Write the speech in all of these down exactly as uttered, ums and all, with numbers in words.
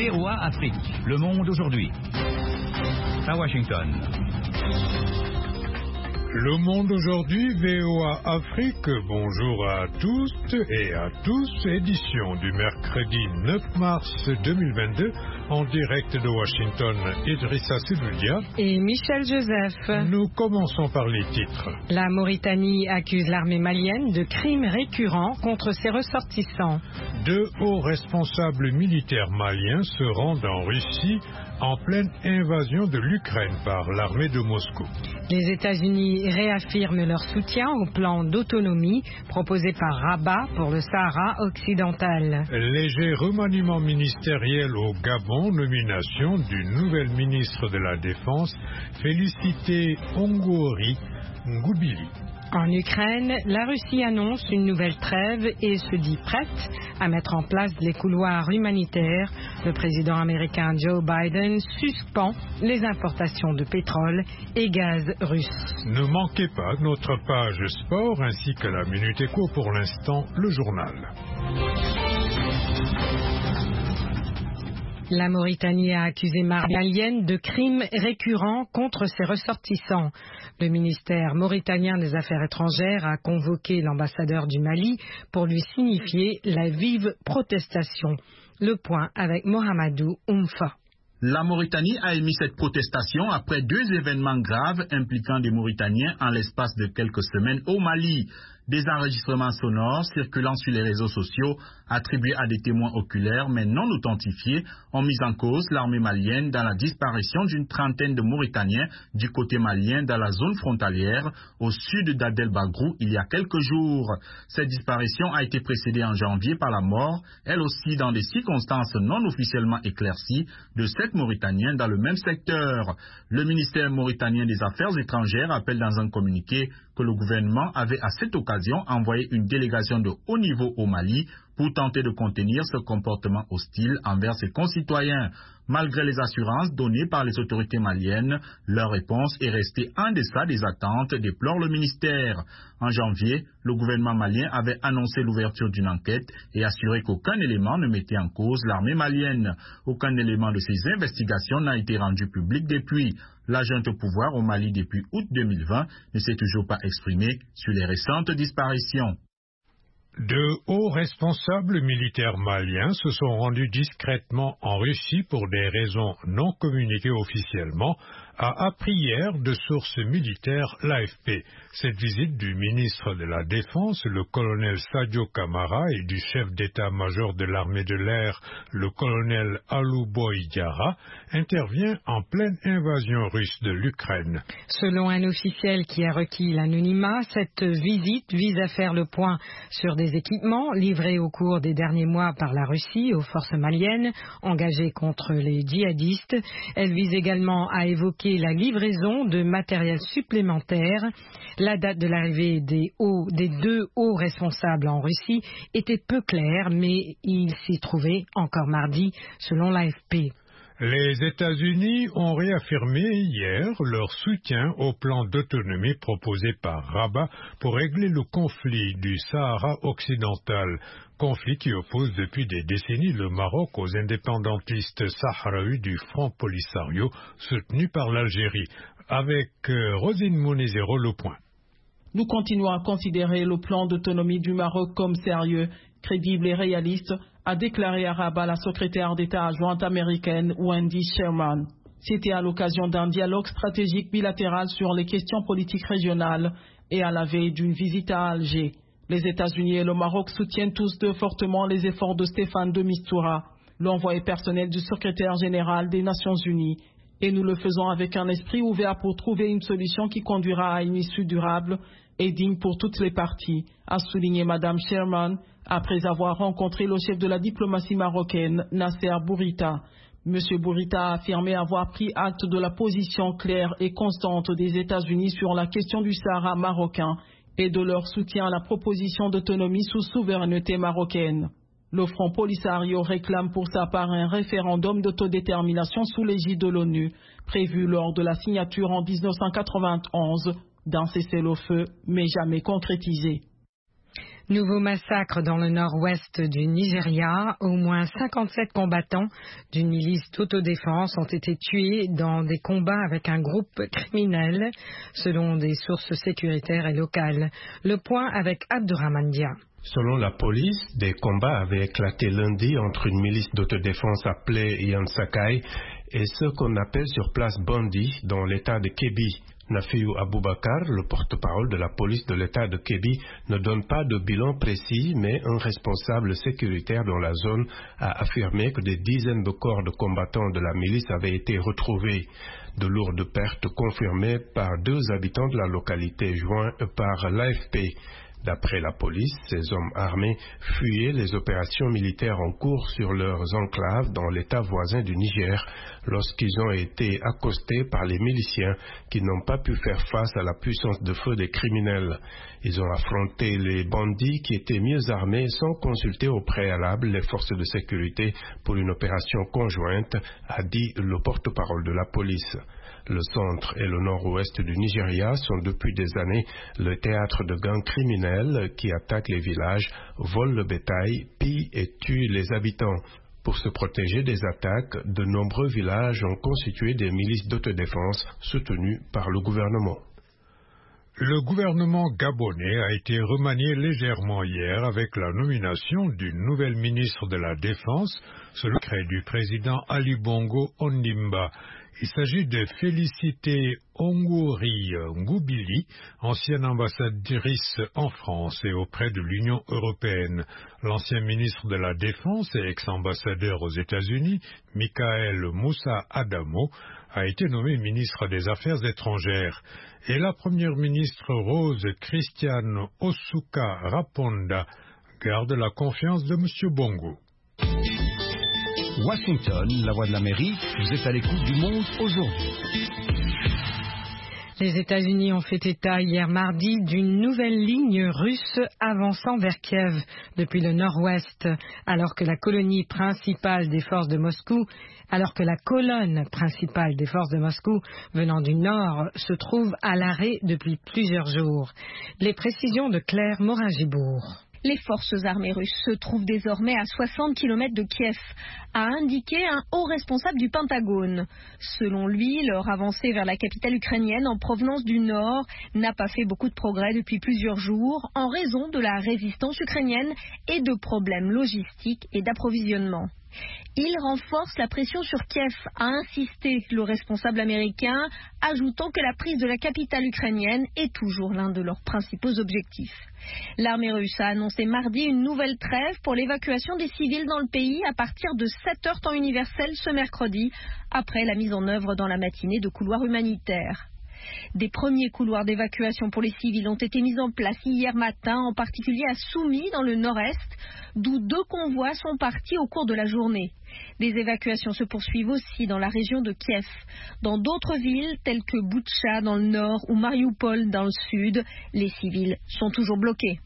V O A Afrique, Le Monde aujourd'hui. À Washington. Le Monde aujourd'hui, V O A Afrique, bonjour à tous et à tous, édition du mercredi neuf mars deux mille vingt-deux, en direct de Washington, Idrissa Seloudia et Michel Joseph. Nous commençons par les titres. La Mauritanie accuse l'armée malienne de crimes récurrents contre ses ressortissants. Deux hauts responsables militaires maliens se rendent en Russie en pleine invasion de l'Ukraine par l'armée de Moscou. Les États-Unis réaffirment leur soutien au plan d'autonomie proposé par Rabat pour le Sahara occidental. Léger remaniement ministériel au Gabon, nomination d'une nouvelle ministre de la Défense, Félicité Ongori Ngoubili. En Ukraine, la Russie annonce une nouvelle trêve et se dit prête à mettre en place les couloirs humanitaires. Le président américain Joe Biden suspend les importations de pétrole et gaz russe. Ne manquez pas notre page sport ainsi que la Minute Éco, pour l'instant le journal. La Mauritanie a accusé l'armée malienne de crimes récurrents contre ses ressortissants. Le ministère mauritanien des Affaires étrangères a convoqué l'ambassadeur du Mali pour lui signifier la vive protestation. Le point avec Mohamedou Oumfa. La Mauritanie a émis cette protestation après deux événements graves impliquant des Mauritaniens en l'espace de quelques semaines au Mali. Des enregistrements sonores circulant sur les réseaux sociaux, attribués à des témoins oculaires mais non authentifiés, ont mis en cause l'armée malienne dans la disparition d'une trentaine de Mauritaniens du côté malien dans la zone frontalière au sud d'Adel Bagrou il y a quelques jours. Cette disparition a été précédée en janvier par la mort, elle aussi dans des circonstances non officiellement éclaircies, de sept Mauritaniens dans le même secteur. Le ministère mauritanien des Affaires étrangères appelle dans un communiqué que le gouvernement avait à cette occasion envoyé une délégation de haut niveau au Mali pour tenter de contenir ce comportement hostile envers ses concitoyens. Malgré les assurances données par les autorités maliennes, leur réponse est restée en deçà des attentes, déplore le ministère. En janvier, le gouvernement malien avait annoncé l'ouverture d'une enquête et assuré qu'aucun élément ne mettait en cause l'armée malienne. Aucun élément de ces investigations n'a été rendu public depuis. L'agent au pouvoir au Mali depuis août deux mille vingt ne s'est toujours pas exprimé sur les récentes disparitions. De hauts responsables militaires maliens se sont rendus discrètement en Russie pour des raisons non communiquées officiellement, a appris hier de sources militaires l'A F P. Cette visite du ministre de la Défense, le colonel Sadio Kamara, et du chef d'état-major de l'armée de l'air, le colonel Alouboy Diarra, intervient en pleine invasion russe de l'Ukraine. Selon un officiel qui a requis l'anonymat, cette visite vise à faire le point sur des équipements livrés au cours des derniers mois par la Russie aux forces maliennes engagées contre les djihadistes. Elle vise également à évoquer la livraison de matériel supplémentaire. La date de l'arrivée des, hauts, des deux hauts responsables en Russie était peu claire, mais il s'y trouvait encore mardi, selon l'A F P. Les États-Unis ont réaffirmé hier leur soutien au plan d'autonomie proposé par Rabat pour régler le conflit du Sahara occidental, conflit qui oppose depuis des décennies le Maroc aux indépendantistes sahraouis du Front Polisario soutenu par l'Algérie. Avec euh, Rosine Monezero, le point. Nous continuons à considérer le plan d'autonomie du Maroc comme sérieux, crédible et réaliste, a déclaré à Rabat la secrétaire d'État adjointe américaine Wendy Sherman. C'était à l'occasion d'un dialogue stratégique bilatéral sur les questions politiques régionales et à la veille d'une visite à Alger. Les États-Unis et le Maroc soutiennent tous deux fortement les efforts de Stéphane de Mistura, l'envoyé personnel du secrétaire général des Nations Unies. Et nous le faisons avec un esprit ouvert pour trouver une solution qui conduira à une issue durable et digne pour toutes les parties, a souligné Madame Sherman après avoir rencontré le chef de la diplomatie marocaine, Nasser Bourita. Monsieur Bourita a affirmé avoir pris acte de la position claire et constante des États-Unis sur la question du Sahara marocain et de leur soutien à la proposition d'autonomie sous souveraineté marocaine. Le Front Polisario réclame pour sa part un référendum d'autodétermination sous l'égide de l'ONU, prévu lors de la signature en mille neuf cent quatre-vingt-onze d'un cessez-le-feu, mais jamais concrétisé. Nouveau massacre dans le nord-ouest du Nigeria. Au moins cinquante-sept combattants d'une milice d'autodéfense ont été tués dans des combats avec un groupe criminel, selon des sources sécuritaires et locales. Le point avec Abdurrahman Dia. Selon la police, des combats avaient éclaté lundi entre une milice d'autodéfense appelée Yansakai et ce qu'on appelle sur place Bandi dans l'état de Kebbi. Nafiou Aboubakar, le porte-parole de la police de l'état de Kebbi, ne donne pas de bilan précis, mais un responsable sécuritaire dans la zone a affirmé que des dizaines de corps de combattants de la milice avaient été retrouvés. De lourdes pertes confirmées par deux habitants de la localité joints par l'A F P. D'après la police, ces hommes armés fuyaient les opérations militaires en cours sur leurs enclaves dans l'état voisin du Niger lorsqu'ils ont été accostés par les miliciens qui n'ont pas pu faire face à la puissance de feu des criminels. Ils ont affronté les bandits qui étaient mieux armés sans consulter au préalable les forces de sécurité pour une opération conjointe, a dit le porte-parole de la police. Le centre et le nord-ouest du Nigeria sont depuis des années le théâtre de gangs criminels qui attaquent les villages, volent le bétail, pillent et tuent les habitants. Pour se protéger des attaques, de nombreux villages ont constitué des milices d'autodéfense soutenues par le gouvernement. Le gouvernement gabonais a été remanié légèrement hier avec la nomination d'une nouvelle ministre de la Défense, sous le crédit du président Ali Bongo Ondimba. Il s'agit de Félicité Ongori Ngoubili, ancienne ambassadrice en France et auprès de l'Union européenne. L'ancien ministre de la Défense et ex-ambassadeur aux États-Unis, Michael Moussa Adamo, a été nommé ministre des Affaires étrangères. Et la première ministre Rose Christiane Osuka Raponda garde la confiance de M. Bongo. Washington, la voix de l'Amérique, vous êtes à l'écoute du monde aujourd'hui. Les États-Unis ont fait état hier mardi d'une nouvelle ligne russe avançant vers Kiev depuis le nord-ouest, alors que la colonie principale des forces de Moscou, alors que la colonne principale des forces de Moscou venant du nord se trouve à l'arrêt depuis plusieurs jours. Les précisions de Claire Morin-Gibourg. Les forces armées russes se trouvent désormais à soixante kilomètres de Kiev, a indiqué un haut responsable du Pentagone. Selon lui, leur avancée vers la capitale ukrainienne en provenance du nord n'a pas fait beaucoup de progrès depuis plusieurs jours en raison de la résistance ukrainienne et de problèmes logistiques et d'approvisionnement. Il renforce la pression sur Kiev, a insisté le responsable américain, ajoutant que la prise de la capitale ukrainienne est toujours l'un de leurs principaux objectifs. L'armée russe a annoncé mardi une nouvelle trêve pour l'évacuation des civils dans le pays à partir de sept heures temps universel ce mercredi, après la mise en œuvre dans la matinée de couloirs humanitaires. Des premiers couloirs d'évacuation pour les civils ont été mis en place hier matin, en particulier à Soumy dans le nord-est, d'où deux convois sont partis au cours de la journée. Des évacuations se poursuivent aussi dans la région de Kiev. Dans d'autres villes telles que Boutcha dans le nord ou Mariupol dans le sud, les civils sont toujours bloqués.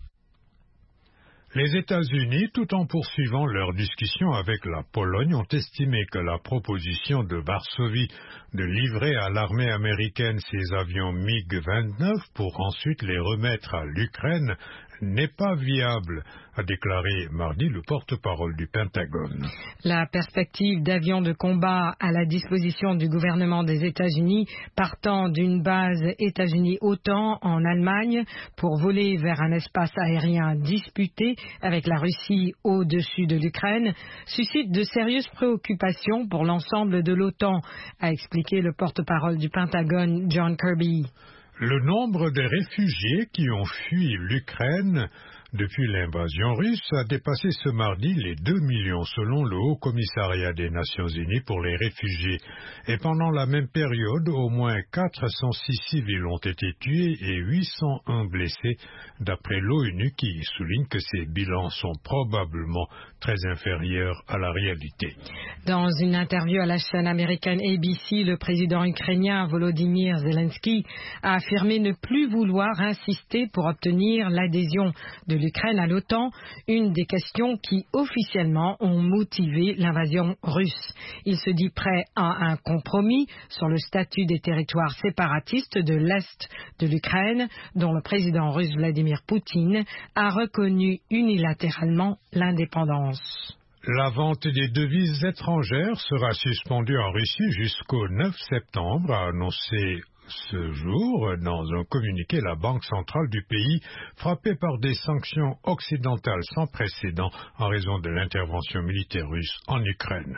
Les États-Unis, tout en poursuivant leurs discussions avec la Pologne, ont estimé que la proposition de Varsovie de livrer à l'armée américaine ses avions MiG vingt-neuf pour ensuite les remettre à l'Ukraine n'est pas viable, a déclaré mardi le porte-parole du Pentagone. La perspective d'avions de combat à la disposition du gouvernement des États-Unis partant d'une base États-Unis-OTAN en Allemagne pour voler vers un espace aérien disputé avec la Russie au-dessus de l'Ukraine suscite de sérieuses préoccupations pour l'ensemble de l'OTAN, a expliqué le porte-parole du Pentagone John Kirby. Le nombre de réfugiés qui ont fui l'Ukraine depuis l'invasion russe a dépassé ce mardi les deux millions selon le Haut Commissariat des Nations Unies pour les réfugiés. Et pendant la même période, au moins quatre cent six civils ont été tués et huit cent un blessés, d'après l'ONU qui souligne que ces bilans sont probablement très inférieurs à la réalité. Dans une interview à la chaîne américaine A B C, le président ukrainien Volodymyr Zelensky a affirmé ne plus vouloir insister pour obtenir l'adhésion de l'Ukraine à l'OTAN, une des questions qui officiellement ont motivé l'invasion russe. Il se dit prêt à un compromis sur le statut des territoires séparatistes de l'Est de l'Ukraine, dont le président russe Vladimir Poutine a reconnu unilatéralement l'indépendance. La vente des devises étrangères sera suspendue en Russie jusqu'au neuf septembre, a annoncé ce jour dans un communiqué la Banque centrale du pays, frappée par des sanctions occidentales sans précédent en raison de l'intervention militaire russe en Ukraine.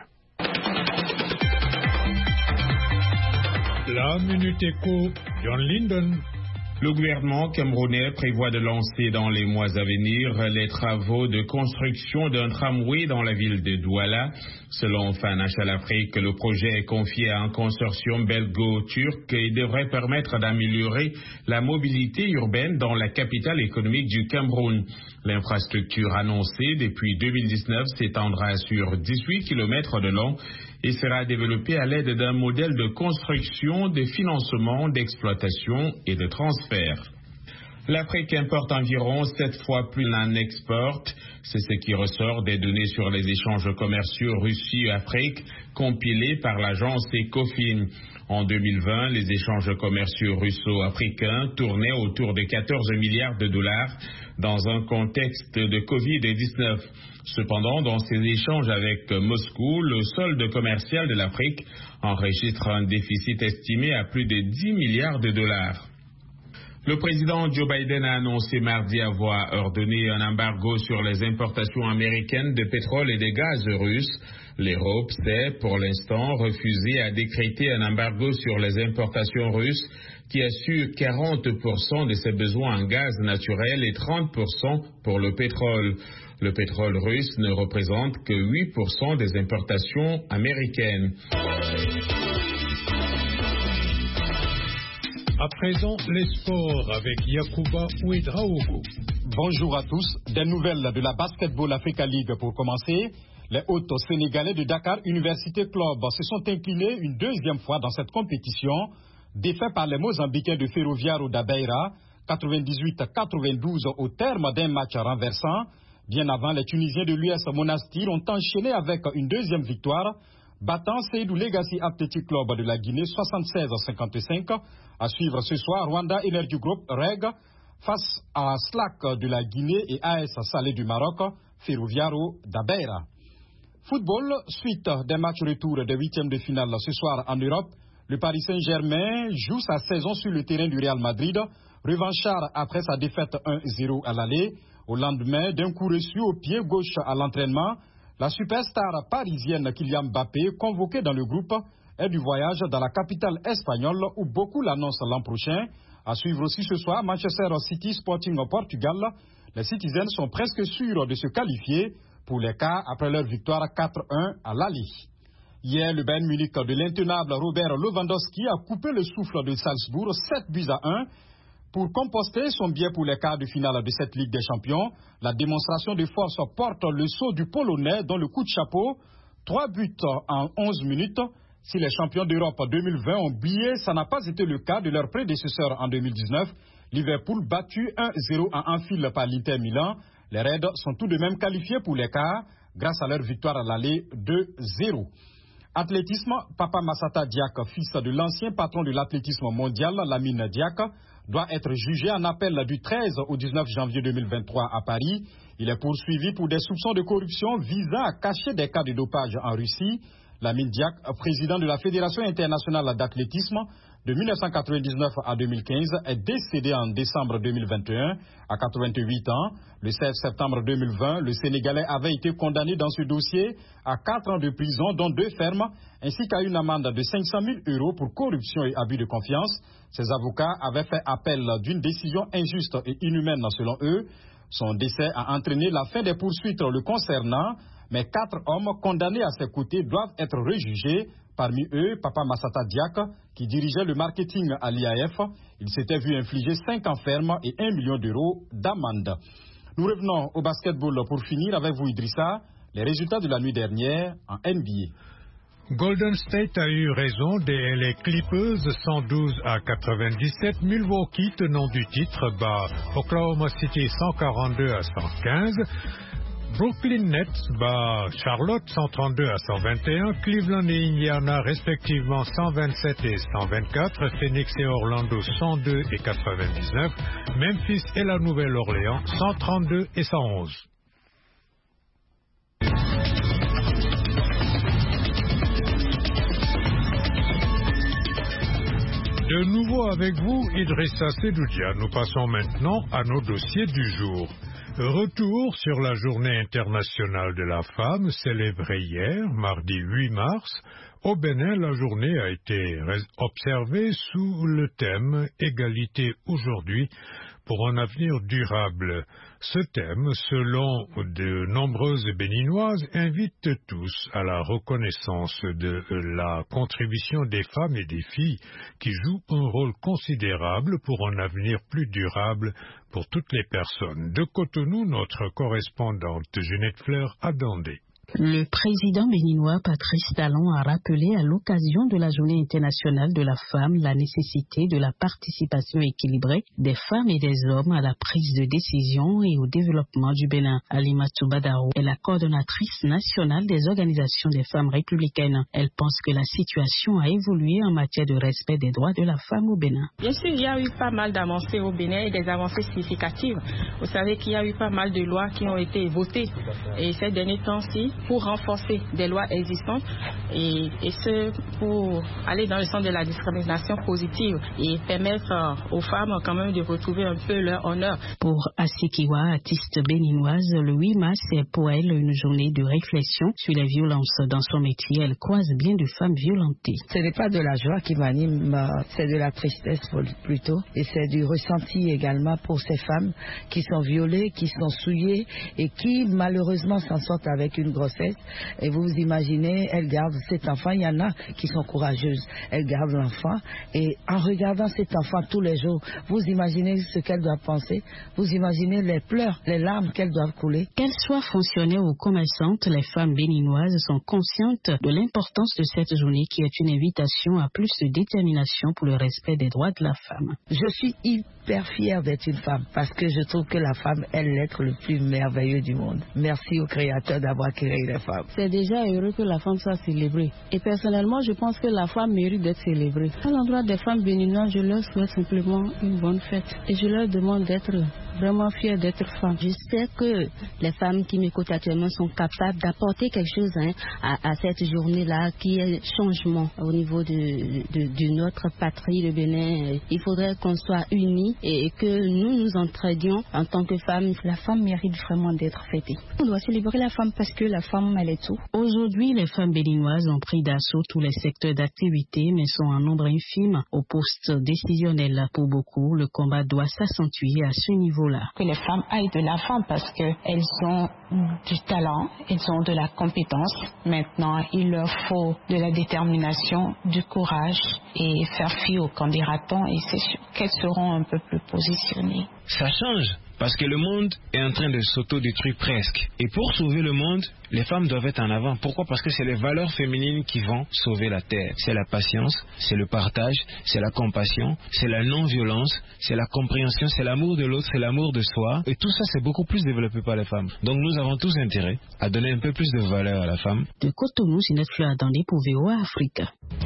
La Minute Éco, John Linden. Le gouvernement camerounais prévoit de lancer dans les mois à venir les travaux de construction d'un tramway dans la ville de Douala. Selon Financial Afrique, le projet est confié à un consortium belgo-turc et devrait permettre d'améliorer la mobilité urbaine dans la capitale économique du Cameroun. L'infrastructure annoncée depuis deux mille dix-neuf s'étendra sur dix-huit kilomètres de long et sera développée à l'aide d'un modèle de construction, de financement, d'exploitation et de transfert. L'Afrique importe environ sept fois plus n'en exporte. C'est ce qui ressort des données sur les échanges commerciaux Russie-Afrique compilées par l'agence Ecofin. En deux mille vingt, les échanges commerciaux russo-africains tournaient autour de quatorze milliards de dollars dans un contexte de covid dix-neuf. Cependant, dans ces échanges avec Moscou, le solde commercial de l'Afrique enregistre un déficit estimé à plus de dix milliards de dollars. Le président Joe Biden a annoncé mardi avoir ordonné un embargo sur les importations américaines de pétrole et de gaz russes. L'Europe s'est, pour l'instant, refusé à décréter un embargo sur les importations russes qui assure quarante pour cent de ses besoins en gaz naturel et trente pour cent pour le pétrole. Le pétrole russe ne représente que huit pour cent des importations américaines. À présent, les sports avec Yacouba Ouedraogo. Bonjour à tous. Des nouvelles de la Basketball Africa League pour commencer. Les hôtes sénégalais de Dakar Université Club se sont inclinés une deuxième fois dans cette compétition, défaits par les Mozambicains de Ferroviário da Beira, quatre-vingt-dix-huit à quatre-vingt-douze au terme d'un match renversant. Bien avant, les Tunisiens de l'U S Monastir ont enchaîné avec une deuxième victoire, battant Seydou Legacy Athletic Club de la Guinée soixante-seize à cinquante-cinq. À suivre ce soir, Rwanda Energy Group Reg face à Slack de la Guinée et A S Salé du Maroc, Ferroviário da Beira. Football, suite des matchs retour des huitièmes de finale ce soir en Europe. Le Paris Saint-Germain joue sa saison sur le terrain du Real Madrid, revanchard après sa défaite un zéro à l'aller. Au lendemain d'un coup reçu au pied gauche à l'entraînement, la superstar parisienne Kylian Mbappé, convoquée dans le groupe, est du voyage dans la capitale espagnole où beaucoup l'annoncent l'an prochain. À suivre aussi ce soir, Manchester City Sporting au Portugal. Les Citizens sont presque sûrs de se qualifier pour les quarts après leur victoire quatre un à l'aller. Hier, le Bayern Munich de l'intenable Robert Lewandowski a coupé le souffle de Salzbourg sept buts à un. Pour composter son billet pour les quarts de finale de cette Ligue des Champions, la démonstration de force porte le sceau du Polonais dans le coup de chapeau. Trois buts en onze minutes. Si les champions d'Europe deux mille vingt ont brillé, ça n'a pas été le cas de leur prédécesseur en deux mille dix-neuf. Liverpool battu un zéro à Anfield par l'Inter Milan. Les Reds sont tout de même qualifiés pour les quarts grâce à leur victoire à l'aller deux zéro. Athlétisme, Papa Massata Diak, fils de l'ancien patron de l'athlétisme mondial, Lamine Diak, doit être jugé en appel du treize au dix-neuf janvier deux mille vingt-trois à Paris. Il est poursuivi pour des soupçons de corruption visant à cacher des cas de dopage en Russie. Lamine Diak, président de la Fédération internationale d'athlétisme de mille neuf cent quatre-vingt-dix-neuf à deux mille quinze, est décédé en décembre deux mille vingt et un à quatre-vingt-huit ans. Le seize septembre deux mille vingt, le Sénégalais avait été condamné dans ce dossier à quatre ans de prison, dont deux fermes, ainsi qu'à une amende de cinq cent mille euros pour corruption et abus de confiance. Ses avocats avaient fait appel d'une décision injuste et inhumaine selon eux. Son décès a entraîné la fin des poursuites le concernant, mais quatre hommes condamnés à ses côtés doivent être rejugés. Parmi eux, Papa Massata Diak, qui dirigeait le marketing à l'I A F. Il s'était vu infliger cinq ans ferme et un million d'euros d'amende. Nous revenons au basketball pour finir avec vous, Idrissa. Les résultats de la nuit dernière en N B A. Golden State a eu raison des L A Clippers cent douze à quatre-vingt-dix-sept. Milwaukee, tenant du titre, bat Oklahoma City cent quarante-deux à cent quinze. Brooklyn Nets bat Charlotte cent trente-deux à cent vingt et un. Cleveland et Indiana respectivement cent vingt-sept et cent vingt-quatre. Phoenix et Orlando cent deux et quatre-vingt-dix-neuf. Memphis et la Nouvelle-Orléans cent trente-deux et cent onze. De nouveau avec vous, Idrissa Sedoudia. Nous passons maintenant à nos dossiers du jour. Retour sur la Journée internationale de la femme célébrée hier, mardi huit mars. Au Bénin, la journée a été observée sous le thème « Égalité aujourd'hui pour un avenir durable ». Ce thème, selon de nombreuses Béninoises, invite tous à la reconnaissance de la contribution des femmes et des filles qui jouent un rôle considérable pour un avenir plus durable pour toutes les personnes. De Cotonou, notre correspondante Ginette Fleur a demandé. Le président béninois Patrice Talon a rappelé à l'occasion de la Journée internationale de la femme la nécessité de la participation équilibrée des femmes et des hommes à la prise de décision et au développement du Bénin. Alimatou Badao est la coordonnatrice nationale des organisations des femmes républicaines. Elle pense que la situation a évolué en matière de respect des droits de la femme au Bénin. Bien sûr, il y a eu pas mal d'avancées au Bénin et des avancées significatives. Vous savez qu'il y a eu pas mal de lois qui ont été votées et ces derniers temps-ci, pour renforcer des lois existantes et, et ce pour aller dans le sens de la discrimination positive et permettre aux femmes quand même de retrouver un peu leur honneur. Pour Asikiwa, artiste béninoise, le huit mars est pour elle une journée de réflexion sur les violences dans son métier. Elle croise bien de femmes violentées. Ce n'est pas de la joie qui m'anime, c'est de la tristesse plutôt et c'est du ressenti également pour ces femmes qui sont violées, qui sont souillées et qui malheureusement s'en sortent avec une grossesse. Et vous vous imaginez, elles gardent cet enfant, il y en a qui sont courageuses, elles gardent l'enfant et en regardant cet enfant tous les jours, vous imaginez ce qu'elles doivent penser, vous imaginez les pleurs, les larmes qu'elles doivent couler. Qu'elles soient fonctionnaires ou commerçantes, les femmes béninoises sont conscientes de l'importance de cette journée qui est une invitation à plus de détermination pour le respect des droits de la femme. Je suis hyper fière d'être une femme parce que je trouve que la femme est l'être le plus merveilleux du monde. Merci au Créateur d'avoir créé les femmes. C'est déjà heureux que la femme soit célébrée. Et personnellement, je pense que la femme mérite d'être célébrée. À l'endroit des femmes béninoises, je leur souhaite simplement une bonne fête. Et je leur demande d'être vraiment fière d'être femme. Je sais que les femmes qui m'écoutent actuellement sont capables d'apporter quelque chose hein, à, à cette journée-là qui est changement au niveau de, de, de notre patrie, le Bénin. Il faudrait qu'on soit unis et que nous nous entraidions en tant que femmes. La femme mérite vraiment d'être fêtée. On doit célébrer la femme parce que la femme, elle est tout. Aujourd'hui, les femmes béninoises ont pris d'assaut tous les secteurs d'activité, mais sont en nombre infime au poste décisionnel. Pour beaucoup, le combat doit s'accentuer à ce niveau-là. Que les femmes aillent de l'avant parce qu'elles ont du talent, elles ont de la compétence. Maintenant, il leur faut de la détermination, du courage et faire fi aux candidatons et c'est sûr qu'elles seront un peu plus positionnées. Ça change. Parce que le monde est en train de s'autodétruire presque. Et pour sauver le monde, les femmes doivent être en avant. Pourquoi? Parce que c'est les valeurs féminines qui vont sauver la terre. C'est la patience, c'est le partage, c'est la compassion, c'est la non-violence, c'est la compréhension, c'est l'amour de l'autre, c'est l'amour de soi. Et tout ça, c'est beaucoup plus développé par les femmes. Donc nous avons tous intérêt à donner un peu plus de valeur à la femme. De Cotonou, Ginette Fleur attendez pour V O A Afrique.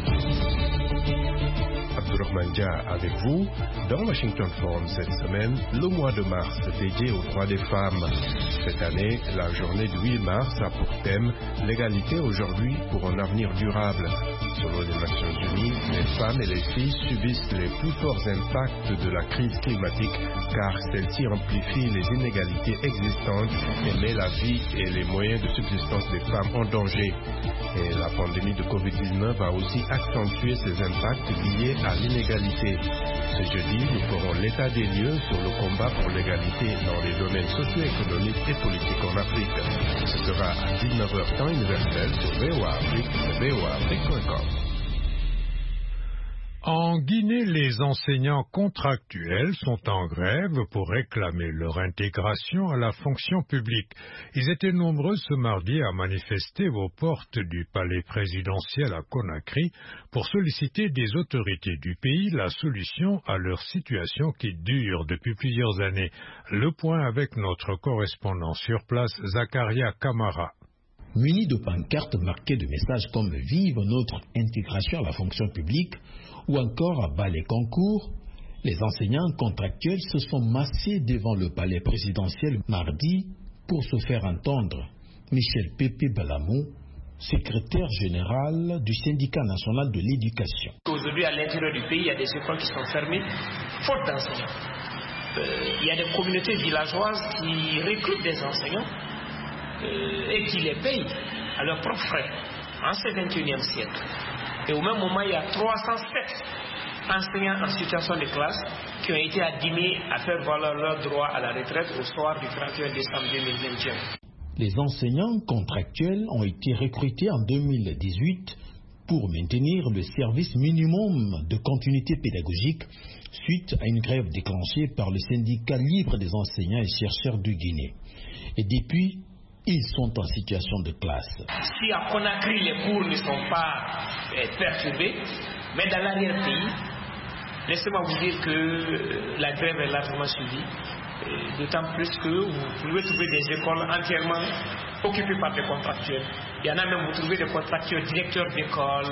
Abdourahmane Dia avec vous. Dans Washington Forum cette semaine, le mois de mars dédié aux droits des femmes. Cette année, la journée du huit mars a pour thème l'égalité aujourd'hui pour un avenir durable. Selon les Nations Unies, les femmes et les filles subissent les plus forts impacts de la crise climatique car celle-ci amplifie les inégalités existantes et met la vie et les moyens de subsistance des femmes en danger. Et la pandémie de covid dix-neuf a aussi accentué ces impacts liés à l'inégalité. Ce jeudi, nous ferons l'état des lieux sur le combat pour l'égalité dans les domaines socio-économiques et politiques en Afrique. Ce sera à dix-neuf heures temps universel sur V O A Afrique et V O A Afrique point com. En Guinée, les enseignants contractuels sont en grève pour réclamer leur intégration à la fonction publique. Ils étaient nombreux ce mardi à manifester aux portes du palais présidentiel à Conakry pour solliciter des autorités du pays la solution à leur situation qui dure depuis plusieurs années. Le point avec notre correspondant sur place, Zakaria Kamara. Munis de pancartes marquées de messages comme « Vive notre intégration à la fonction publique » ou encore à bas les concours, les enseignants contractuels se sont massés devant le palais présidentiel mardi pour se faire entendre. Michel Pépé Balamou, secrétaire général du syndicat national de l'éducation. Aujourd'hui, à l'intérieur du pays, il y a des écoles qui sont fermées, faute d'enseignants. Euh, il y a des communautés villageoises qui recrutent des enseignants euh, et qui les payent à leurs propres frais en ce vingt et unième siècle. Et au même moment, il y a trois cent sept enseignants en situation de classe qui ont été admis à faire valoir leur droit à la retraite au soir du trente et un décembre deux mille vingt et un. Les enseignants contractuels ont été recrutés en deux mille dix-huit pour maintenir le service minimum de continuité pédagogique suite à une grève déclenchée par le syndicat libre des enseignants et chercheurs de Guinée. Et depuis, ils sont en situation de classe. Si à Conakry les cours ne sont pas euh, perturbés, mais dans l'arrière-pays, laissez-moi vous dire que euh, la grève est largement suivie. D'autant plus que vous pouvez trouver des écoles entièrement occupées par des contractuels. Il y en a même, vous trouvez des contractuels directeurs d'école,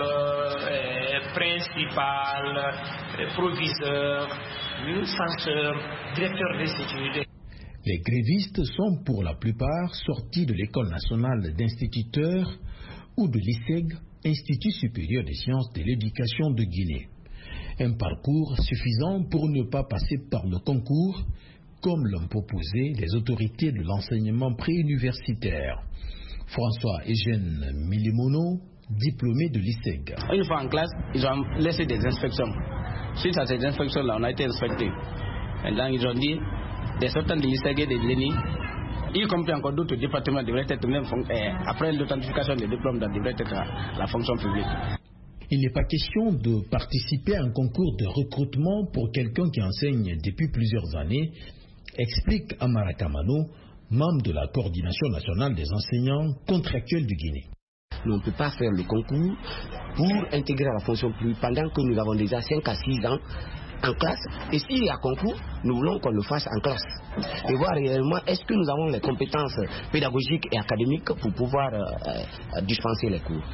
euh, principal, euh, proviseurs, censeurs, directeurs d'études. Les grévistes sont pour la plupart sortis de l'École nationale d'instituteurs ou de l'I S E G, Institut supérieur des sciences de l'éducation de Guinée. Un parcours suffisant pour ne pas passer par le concours, comme l'ont proposé les autorités de l'enseignement préuniversitaire. François Eugène Milimono, diplômé de l'I S E G. Une fois en classe, ils ont laissé des inspections. Suite à ces inspections-là, on a été inspectés. Maintenant, ils ont dit, des sortants de l'I S E G et de l'E N I, y compris encore d'autres départements, devraient être même, eh, après l'authentification des diplômes, devraient être à la fonction publique. Il n'est pas question de participer à un concours de recrutement pour quelqu'un qui enseigne depuis plusieurs années, explique Amara Kamano, membre de la coordination nationale des enseignants contractuels du Guinée. Nous on ne peut pas faire le concours pour intégrer la fonction publique pendant que nous avons déjà cinq à six ans en classe. Et s'il y a concours, nous voulons qu'on le fasse en classe. Et voir réellement est-ce que nous avons les compétences pédagogiques et académiques pour pouvoir euh, dispenser les cours.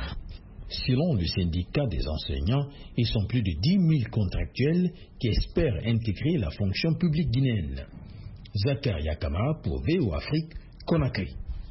Selon le syndicat des enseignants, ils sont plus de dix mille contractuels qui espèrent intégrer la fonction publique guinéenne. Zakaria Kamara pour V O Afrique, Conakry.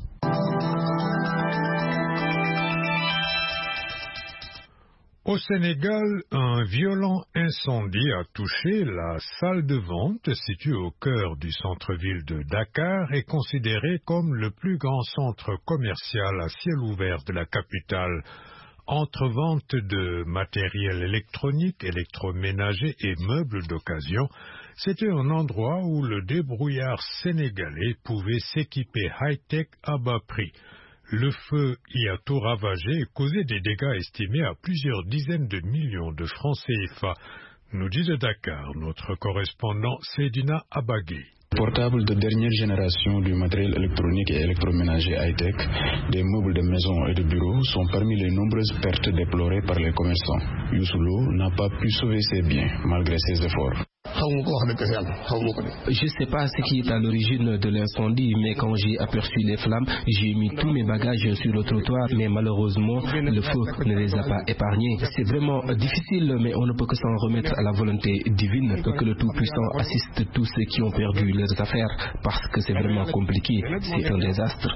Au Sénégal, un violent incendie a touché la salle de vente située au cœur du centre-ville de Dakar et considérée comme le plus grand centre commercial à ciel ouvert de la capitale. Entre vente de matériel électronique, électroménager et meubles d'occasion, c'était un endroit où le débrouillard sénégalais pouvait s'équiper high-tech à bas prix. Le feu y a tout ravagé et causé des dégâts estimés à plusieurs dizaines de millions de francs C F A, nous dit de Dakar notre correspondant Seydina Abagé. Portables de dernière génération, du matériel électronique et électroménager high-tech, des meubles de maison et de bureaux sont parmi les nombreuses pertes déplorées par les commerçants. Youssoulo n'a pas pu sauver ses biens malgré ses efforts. Je ne sais pas ce qui est à l'origine de l'incendie, mais quand j'ai aperçu les flammes, j'ai mis tous mes bagages sur le trottoir, mais malheureusement, le feu ne les a pas épargnés. C'est vraiment difficile, mais on ne peut que s'en remettre à la volonté divine, que le Tout-Puissant assiste tous ceux qui ont perdu leurs affaires, parce que c'est vraiment compliqué, c'est un désastre.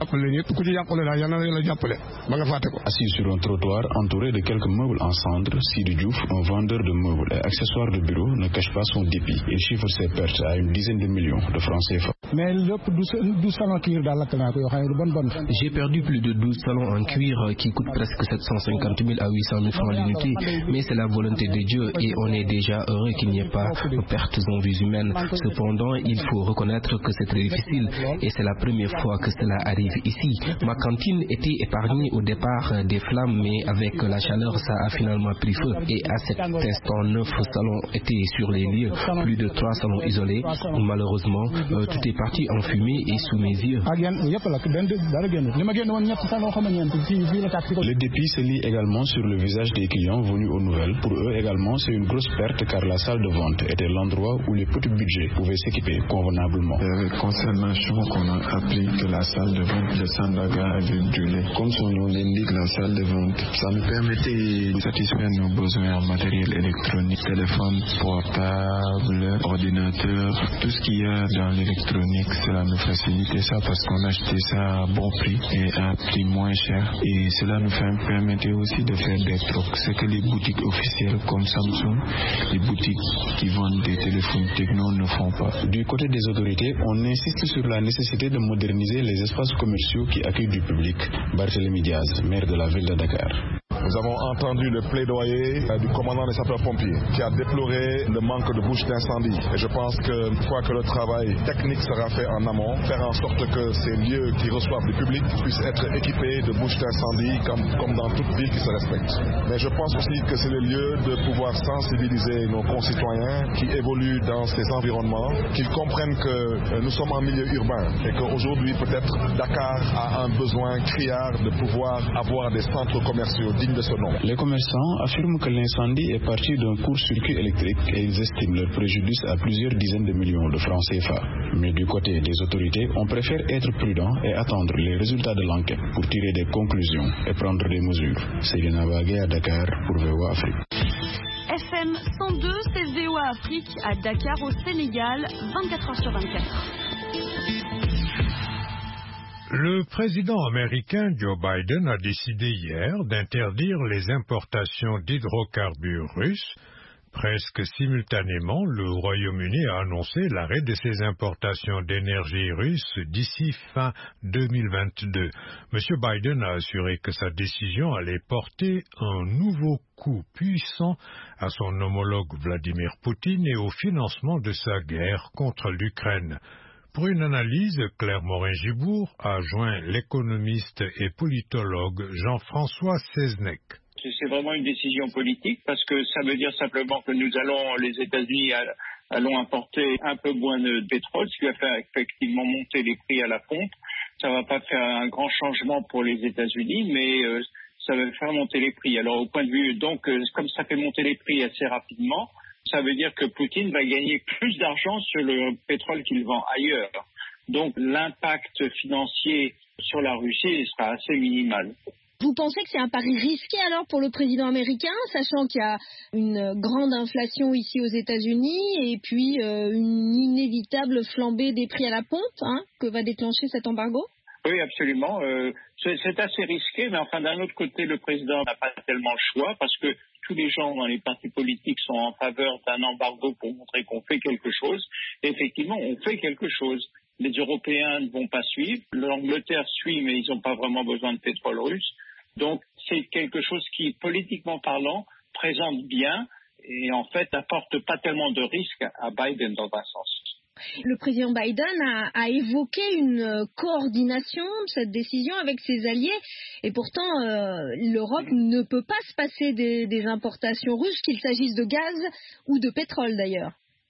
Assis sur un trottoir, entouré de quelques meubles en cendres, Sidi Diouf, un vendeur de meubles et accessoires de bureau, ne cache pas son dépit. Il chiffre ses pertes à une dizaine de millions de francs C F A. J'ai perdu plus de douze salons en cuir qui coûtent presque sept cent cinquante mille à huit cent mille francs l'unité, mais c'est la volonté de Dieu et on est déjà heureux qu'il n'y ait pas de pertes en vies humaines. Cependant, il faut reconnaître que c'est très difficile et c'est la première fois que cela arrive ici. Ma cantine était épargnée au départ des flammes, mais avec la chaleur, ça a finalement pris feu. Et à cet instant, neuf salons étaient sur les lieux, plus de trois salons isolés. Malheureusement, euh, tout est parti en fumée et sous mes yeux. Le dépit se lit également sur le visage des clients venus aux nouvelles. Pour eux également, c'est une grosse perte car la salle de vente était l'endroit où les petits budgets pouvaient s'équiper convenablement. Avec consternation qu'on a appris que la salle de vente de Sandaga avait brûlé. Comme son nom l'indique, la salle de vente, ça nous permettait de satisfaire nos besoins en matériel électronique, téléphone portable, ordinateur, tout ce qu'il y a dans l'électronique. Cela nous facilitait ça parce qu'on achetait ça à bon prix et à prix moins cher. Et cela nous permettait aussi de faire des trocs. Ce que les boutiques officielles comme Samsung, les boutiques qui vendent des téléphones techno ne font pas. Du côté des autorités, on insiste sur la nécessité de moderniser les espaces commerciaux qui accueillent du public. Barthélémy Diaz, maire de la ville de Dakar. Nous avons entendu le plaidoyer du commandant des sapeurs-pompiers qui a déploré le manque de bouches d'incendie. Et je pense que, une fois que le travail technique sera fait en amont, faire en sorte que ces lieux qui reçoivent du public puissent être équipés de bouches d'incendie comme, comme dans toute ville qui se respecte. Mais je pense aussi que c'est le lieu de pouvoir sensibiliser nos concitoyens qui évoluent dans ces environnements, qu'ils comprennent que nous sommes en milieu urbain et qu'aujourd'hui peut-être Dakar a un besoin criard de pouvoir avoir des centres commerciaux dignes de ce nom. Les commerçants affirment que l'incendie est parti d'un court-circuit électrique et ils estiment leur préjudice à plusieurs dizaines de millions de francs C F A. Mais du côté des autorités, on préfère être prudent et attendre les résultats de l'enquête pour tirer des conclusions et prendre des mesures. C'est Yana Bagé à Dakar pour V O A Afrique. F M cent deux, c'est V O A Afrique à Dakar au Sénégal, vingt-quatre heures sur vingt-quatre. Le président américain Joe Biden a décidé hier d'interdire les importations d'hydrocarbures russes. Presque simultanément, le Royaume-Uni a annoncé l'arrêt de ses importations d'énergie russe d'ici fin deux mille vingt-deux. M. Biden a assuré que sa décision allait porter un nouveau coup puissant à son homologue Vladimir Poutine et au financement de sa guerre contre l'Ukraine. Pour une analyse, Claire Morin-Gibour a joint l'économiste et politologue Jean-François Seznec. C'est vraiment une décision politique parce que ça veut dire simplement que nous allons, les États-Unis allons importer un peu moins de pétrole, ce qui va faire effectivement monter les prix à la pompe. Ça ne va pas faire un grand changement pour les États-Unis, mais euh, ça va faire monter les prix. Alors au point de vue, donc euh, comme ça fait monter les prix assez rapidement, ça veut dire que Poutine va gagner plus d'argent sur le pétrole qu'il vend ailleurs. Donc l'impact financier sur la Russie sera assez minimal. Vous pensez que c'est un pari risqué alors pour le président américain, sachant qu'il y a une grande inflation ici aux États-Unis et puis euh, une inévitable flambée des prix à la pompe hein, que va déclencher cet embargo? Oui, absolument. Euh, c'est, c'est assez risqué, mais enfin d'un autre côté, le président n'a pas tellement le choix parce que tous les gens dans les partis politiques sont en faveur d'un embargo pour montrer qu'on fait quelque chose. Et effectivement, on fait quelque chose. Les Européens ne vont pas suivre. L'Angleterre suit, mais ils n'ont pas vraiment besoin de pétrole russe. Donc, c'est quelque chose qui, politiquement parlant, présente bien et en fait n'apporte pas tellement de risques à Biden dans un sens. Le président Biden a, a évoqué une coordination de cette décision avec ses alliés et pourtant euh, l'Europe ne peut pas se passer des, des importations russes, qu'il s'agisse de gaz ou de pétrole d'ailleurs.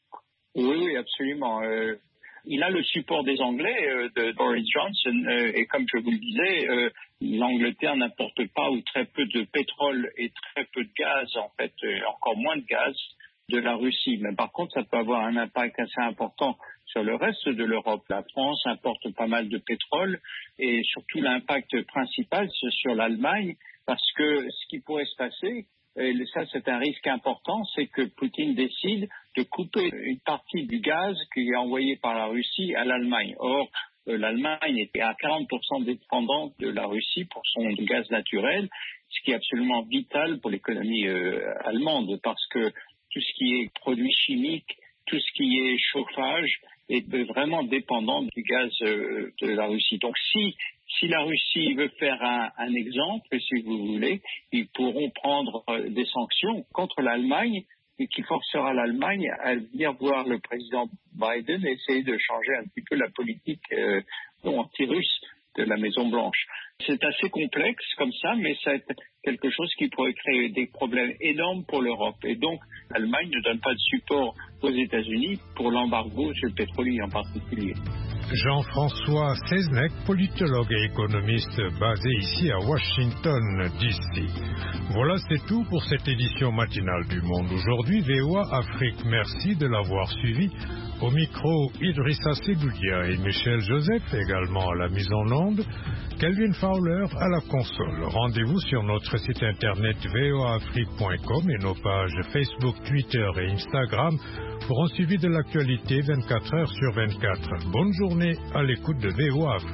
Oui, oui, absolument. Euh, il a le support des Anglais, euh, de Boris Johnson, euh, et comme je vous le disais, euh, l'Angleterre n'importe pas ou très peu de pétrole et très peu de gaz, en fait, euh, encore moins de gaz de la Russie. Mais par contre, ça peut avoir un impact assez important sur le reste de l'Europe. La France importe pas mal de pétrole et surtout l'impact principal, c'est sur l'Allemagne, parce que ce qui pourrait se passer, et ça c'est un risque important, c'est que Poutine décide de couper une partie du gaz qui est envoyé par la Russie à l'Allemagne. Or, l'Allemagne était à quarante pour cent dépendante de la Russie pour son gaz naturel, ce qui est absolument vital pour l'économie euh, allemande, parce que tout ce qui est produits chimiques, tout ce qui est chauffage est vraiment dépendante du gaz euh, de la Russie. Donc si, si la Russie veut faire un, un exemple, si vous voulez, ils pourront prendre euh, des sanctions contre l'Allemagne et qui forcera l'Allemagne à venir voir le président Biden et essayer de changer un petit peu la politique euh, anti-russe de la Maison-Blanche. C'est assez complexe comme ça, mais c'est quelque chose qui pourrait créer des problèmes énormes pour l'Europe. Et donc, l'Allemagne ne donne pas de support aux États-Unis pour l'embargo sur le pétrole en particulier. Jean-François Seznec, politologue et économiste basé ici à Washington, D C Voilà, c'est tout pour cette édition matinale du Monde aujourd'hui. V O A Afrique, merci de l'avoir suivi. Au micro, Idrissa Sedoudia et Michel Joseph, également à la mise en onde. Kelvin Fowler à la console. Rendez-vous sur notre site internet v o a afrique point com et nos pages Facebook, Twitter et Instagram pour un suivi de l'actualité vingt-quatre heures sur vingt-quatre. Bonne journée à l'écoute de V O A Afrique.